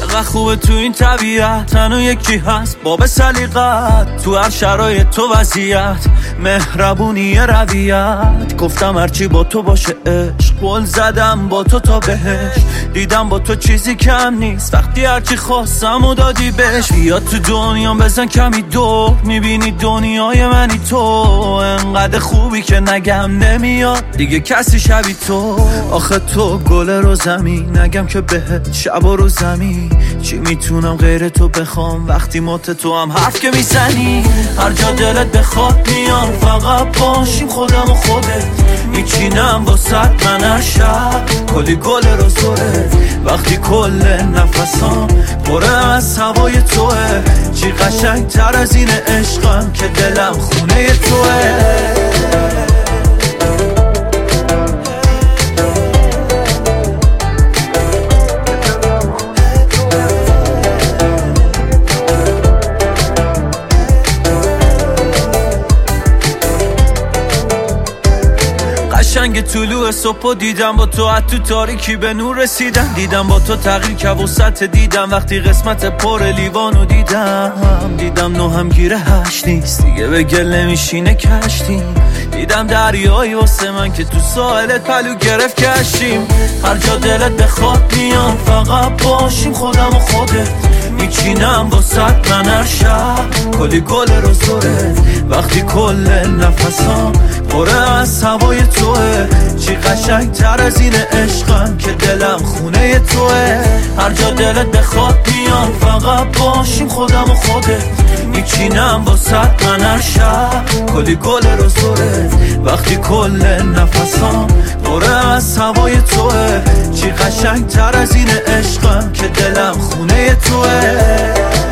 چقدر خوبه تو این طبیعت، تنها یکی هست باب سلیقت، تو هر شرایط تو وضعیت، مهربونی رویت. گفتم هرچی با تو باشه عشق، قول زدم با تو تا بهش، دیدم با تو چیزی کم نیست، وقتی هرچی خواستم و دادی بهش. بیا تو دنیا بزن کمی دور، میبینی دنیای منی تو، انقدر خوبی که نگم نمیاد دیگه کسی شبی تو. آخه تو گل رو زمین، نگم که بهت شب و رو زمین، چی میتونم غیر تو بخوام وقتی مات تو هم حرف که میزنی. هر جا دلت بخواد میام، فقط باشیم خودم و خودت، میچینم واسد من هر شب کلی گل رو زوره، وقتی کل نفسام پره از هوای توه. چی قشنگ تر از این عشقم که دلم خونه توه. قشنگ طلوع صبح دیدم با تو، از تو تاریکی به نور رسیدم، دیدم با تو تغییر که وسط دیدم، وقتی قسمت پر لیوانو دیدم نو هم گیره هشت نیست دیگه، به گل نمیشینه کشتیم، دیدم دریایی واسه من که تو ساحلت پلو گرفت کشیم. هر جا دلت بخواد میام، فقط باشیم خودم و خودت، میچینم واسد من هر شب کلی گل رو زوره، وقتی کل نفسام پره از هوای توه. چی قشنگ تر از این عشقم که دلم خونه توه. هر جا دلت بخواد میام، فقط باشیم خودم و خودت، میچینم واسد من هر شب کلی گل رو زوره، وقتی کل نفسام پره از هوای توه. چی قشنگ تر از این عشقم که دلم خونه توه.